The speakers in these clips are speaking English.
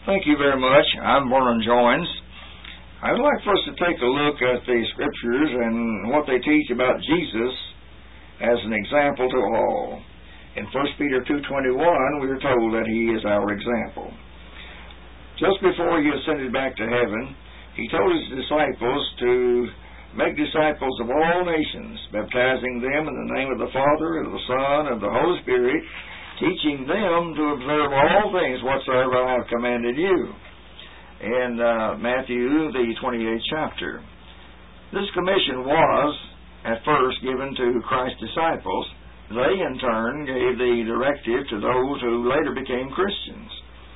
Thank you very much. I'm Vernon Joines. I'd like for us to take a look at the Scriptures and what they teach about Jesus as an example to all. In 1 Peter 2:21, we are told that He is our example. Just before He ascended back to heaven, He told His disciples to make disciples of all nations, baptizing them in the name of the Father, and of the Son, and of the Holy Spirit, teaching them to observe all things whatsoever I have commanded you. In Matthew, the 28th chapter. This commission was, at first, given to Christ's disciples. They, in turn, gave the directive to those who later became Christians.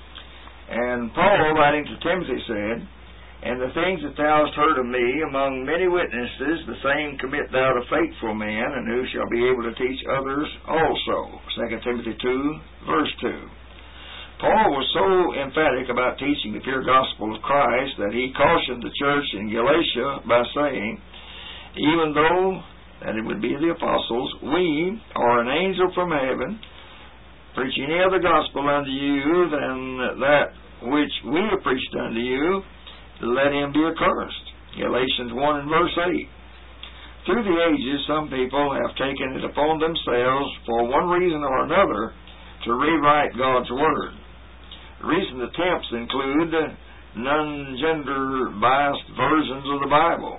And Paul, writing to Timothy, said, "And the things that thou hast heard of me among many witnesses, the same commit thou to faithful men, and who shall be able to teach others also." 2 Timothy 2, verse 2. Paul was so emphatic about teaching the pure gospel of Christ that he cautioned the church in Galatia by saying, "Even though, that it would be the apostles, we, or an angel from heaven, preach any other gospel unto you than that which we have preached unto you, let him be accursed." Galatians 1 and verse 8. Through the ages, some people have taken it upon themselves, for one reason or another, to rewrite God's Word. Recent attempts include non-gender biased versions of the Bible,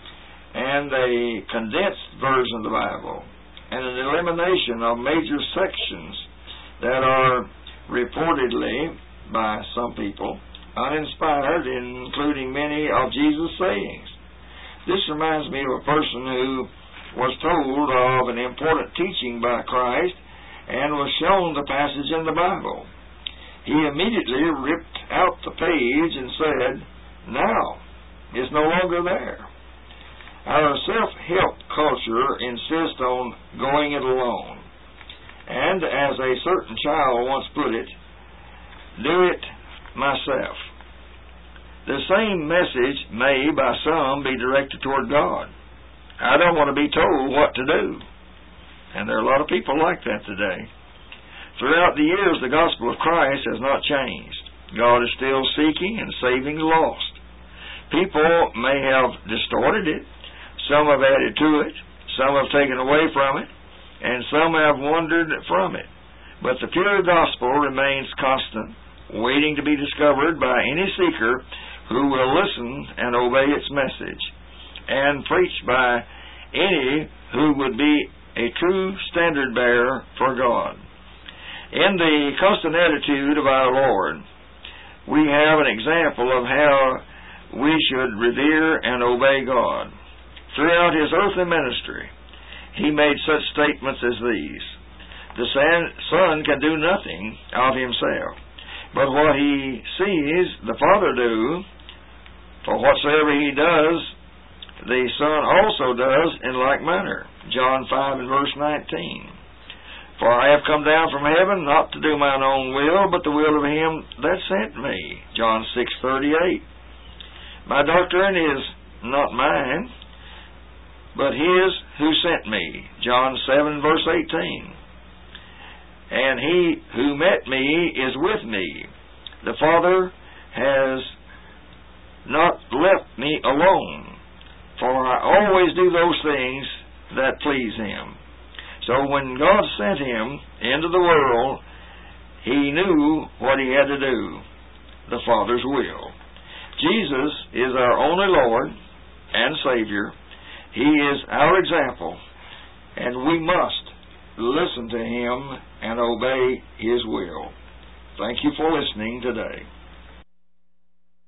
and a condensed version of the Bible, and an elimination of major sections that are reportedly, by some people, uninspired, including many of Jesus' sayings. This reminds me of a person who was told of an important teaching by Christ and was shown the passage in the Bible. He immediately ripped out the page and said, "Now, it's no longer there." Our self-help culture insists on going it alone. And as a certain child once put it, "Do it myself." The same message may, by some, be directed toward God. I don't want to be told what to do. And there are a lot of people like that today. Throughout the years, the gospel of Christ has not changed. God is still seeking and saving the lost. People may have distorted it. Some have added to it. Some have taken away from it. And some have wandered from it. But the pure gospel remains constant, waiting to be discovered by any seeker who will listen and obey its message, and preached by any who would be a true standard bearer for God. In the constant attitude of our Lord, we have an example of how we should revere and obey God. Throughout His earthly ministry, He made such statements as these: "The Son can do nothing of Himself, but what He sees the Father do, for whatsoever He does, the Son also does in like manner." John 5 and verse 19. "For I have come down from heaven, not to do mine own will, but the will of Him that sent me." John 6:38. "My doctrine is not mine, but His who sent me." John 7 verse 18. "And He who met me is with me. The Father has not left me alone, for I always do those things that please Him." So when God sent Him into the world, He knew what He had to do, the Father's will. Jesus is our only Lord and Savior. He is our example, and we must listen to Him and obey His will. Thank you for listening today.